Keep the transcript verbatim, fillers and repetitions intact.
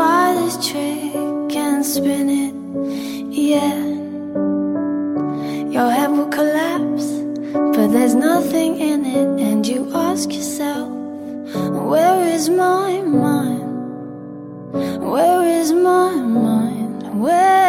try this trick and spin it, yeah. Your head will collapse, but there's nothing in it. And you ask yourself, where is my mind? Where is my mind? Where